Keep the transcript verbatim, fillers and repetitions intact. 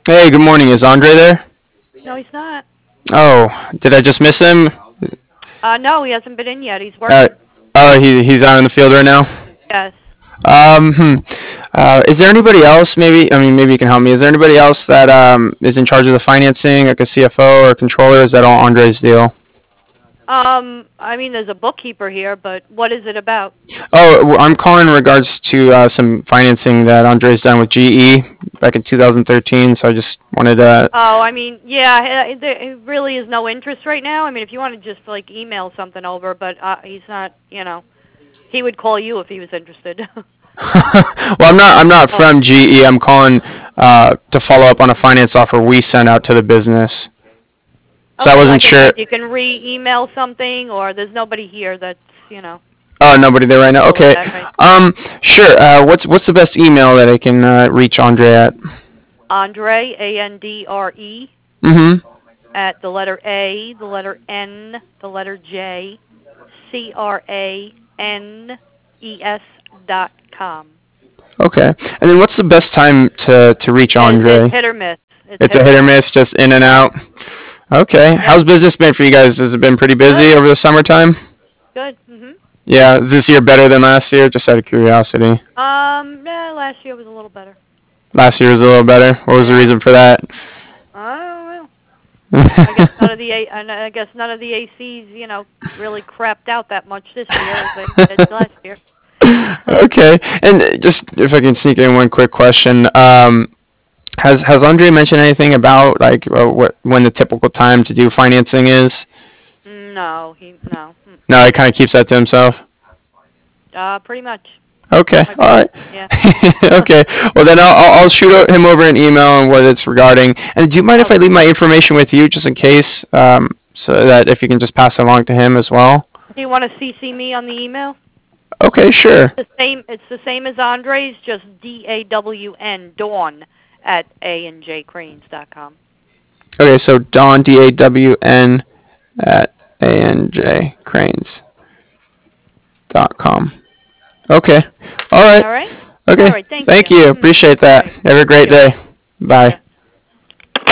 Hey, good morning. Is Andre there? No, he's not. Oh, did I just miss him? Uh, no, he hasn't been in yet. He's Uh, working. oh, he he's out in the field right now. Yes. Um, hmm. Uh, is there anybody else? Maybe I mean maybe you can help me. Is there anybody else that um is in charge of the financing, like a C F O or a controller? Is that all Andre's deal? Um, I mean, there's a bookkeeper here, but what is it about? Oh, w- I'm calling in regards to uh, some financing that Andre's done with G E back in two thousand thirteen. So I just wanted to. Oh, I mean, yeah, uh, there really is no interest right now. I mean, if you want to just like email something over, but uh, he's not. You know, he would call you if he was interested. Well, I'm not. I'm not Oh, from G E. I'm calling uh, to follow up on a finance offer we sent out to the business. So I okay. wasn't Like I sure. said, you can re-email something, or there's nobody here that's you know Oh, nobody there right now. deal with Okay. that right. Um, sure. Uh, what's what's the best email that I can uh, reach Andre at? Andre, A N D R E, Mm-hmm. at the letter A, the letter N, the letter J, C R A N E S dot com. Okay. And then what's the best time to to reach It, it's Andre? hit or miss. It's It's hit a or hit or miss. miss, just in and Yeah. out. Okay. Yep. How's business been for you guys? Has it been pretty Good. busy over the summertime? Good. Mhm. Yeah. Is this year better than last year? Just out of curiosity. Um. Yeah. Last year was a little better. Last year was a little better. What was the Yeah. reason for that? I don't know. I guess none of the A. I guess none of the A Cs, you know, really crapped out that much this year as they did last year. Okay. And just if I can sneak in one quick question, um, has has Andre mentioned anything about like uh, what when the typical time to do financing is? No, he no. No, Mm-mm. he kind of keeps that to himself. Uh, pretty much. Okay. Like, All right. yeah. Okay. Well, then I'll, I'll I'll shoot him over an email and what it's regarding. And do you mind if I Okay. leave my information with you just in case, um, so that if you can just pass it along to him as well? Do you want to C C me on the email? Okay. Sure. The same. It's the same as Andre's, just D A W N Dawn at a n j cranes dot com. Okay. So Don D A W N at a n j cranes dot com. Okay. All right. All right. All Okay. right. Thank Thank you. you. Mm. Appreciate All that. right. Have a great You're day. welcome. Bye. Yeah.